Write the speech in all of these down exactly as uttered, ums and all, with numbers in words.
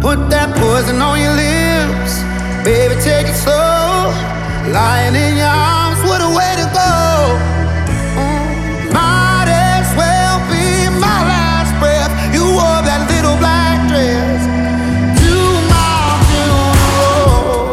Put that poison on your lips, baby, take it slow. Lying in your arms, what a way to go. Mm, might as well be my last breath. You wore that little black dress to my funeral.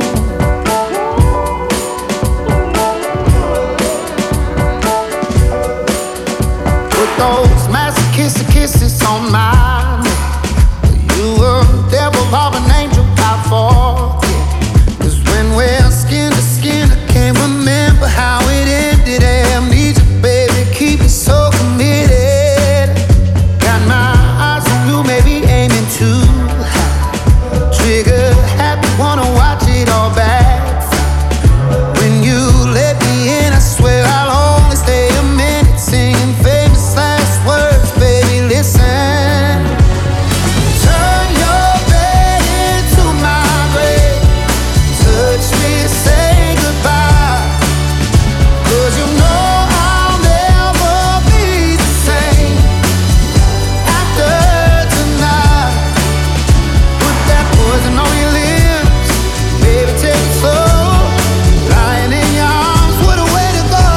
Put those masochistic kisses on mine. You were the devil of an angel, I forget. 'Cause when we're skin to skin, I can't remember how it ended. Amnesia, baby, keep me so committed. Got my eyes on you, maybe aiming too high. Trigger happy, wanna watch it all back. When you let me in, I swear I'll only stay a minute, singing famous last words, baby, listen. Turn your bed into my grave. Touch me, say goodbye. 'Cause you know I'll never be the same after tonight. Put that poison on your lips, baby, take it slow. Lying in your arms, what a way to go.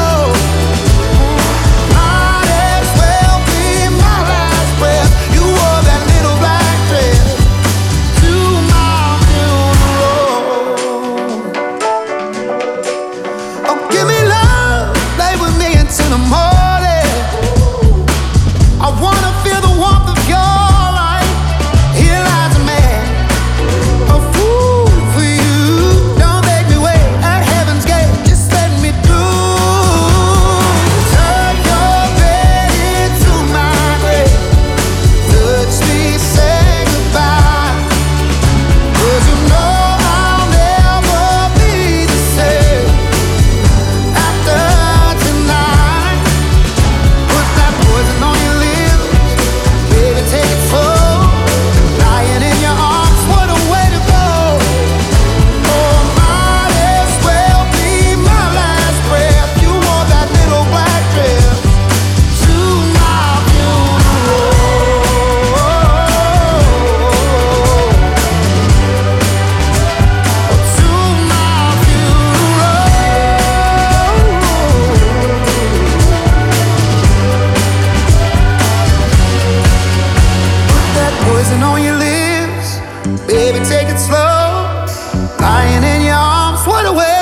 Might as well be my last breath. You wore that little black dress to my funeral. Oh, give me love, lay with me until the morning. I wanna feel the warmth of your light. Here lies a man, a fool for you. Don't make me wait at heaven's gate, just let me through. Turn your bed into my grave. Touch me, say goodbye. 'Cause you know I'll never be the same after tonight. Put that poison on your lips, baby, take it slow. Lying in your arms, what a way to go. Oh, might as well be my last breath. You wore that little black dress to my funeral. To my funeral. Put that poison on your lips, baby, take it slow. Lying in your arms, what a way